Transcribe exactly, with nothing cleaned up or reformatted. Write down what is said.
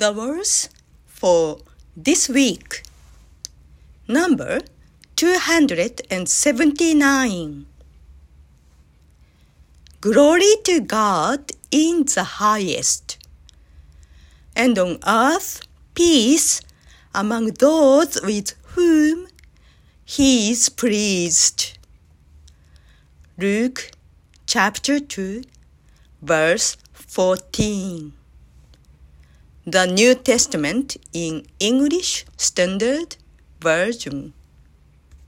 The verse for this week, number two hundred seventy-nine. Glory to God in the highest, and on earth peace among those with whom He is pleased. Luke chapter two, verse fourteen. The New Testament in English Standard Version.